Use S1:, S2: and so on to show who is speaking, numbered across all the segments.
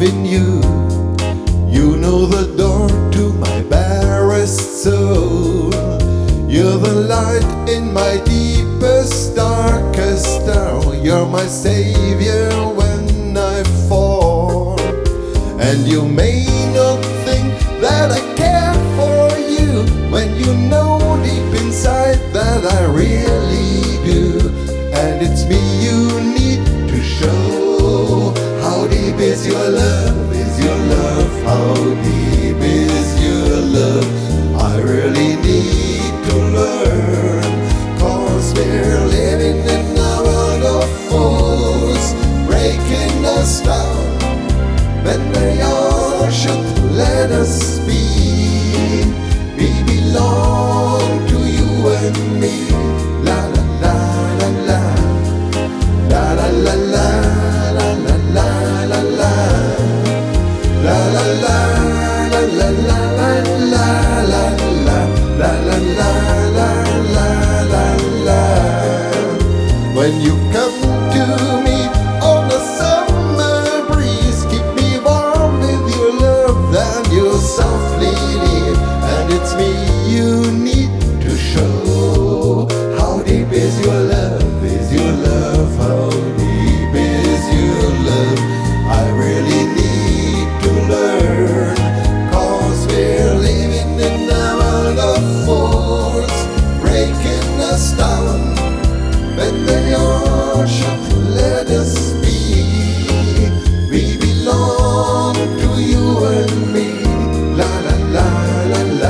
S1: in you. You know the door to my barest soul. You're the light in my deepest, darkest hour. You're my savior when I fall. And you may not think that I care for you, when you know deep inside that I really do. And it's me you need to show. How deep is your love, is your love? How deep is your love? I really need to learn, 'cause we're living in a world of fools, breaking us down when they all should let us be. We belong to you and me. La la la la la, la la la la, la la la la la, la la la la la la la la, la la la la la la. When you come to me on a summer breeze, keep me warm with your love and your softly lead. And it's me you need to show. How deep is your love, is your love? How deep is your love? I really need to learn, 'cause we're living in a world of fools, breaking us down when they all should let us be. We belong to you and me. La la la la la.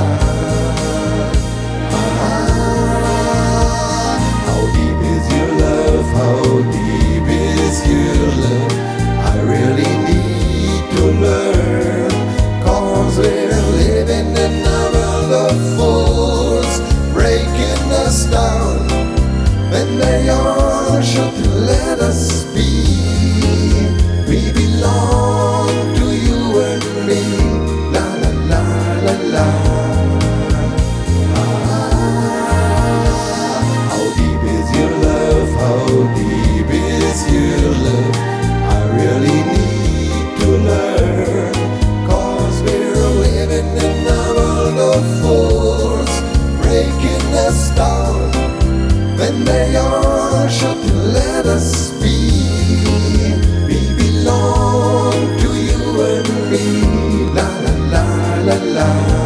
S1: How deep is your love? How deep is your love? I really need to learn, 'cause we're living in a world of fools, breaking us down when they all should let us be. We belong to you and me. La la la la la. How deep is your love? How deep is your love? I really need to learn, 'cause we're living in a world of fools, breaking us down when they all should let us be. We belong to you and me. La la la la la.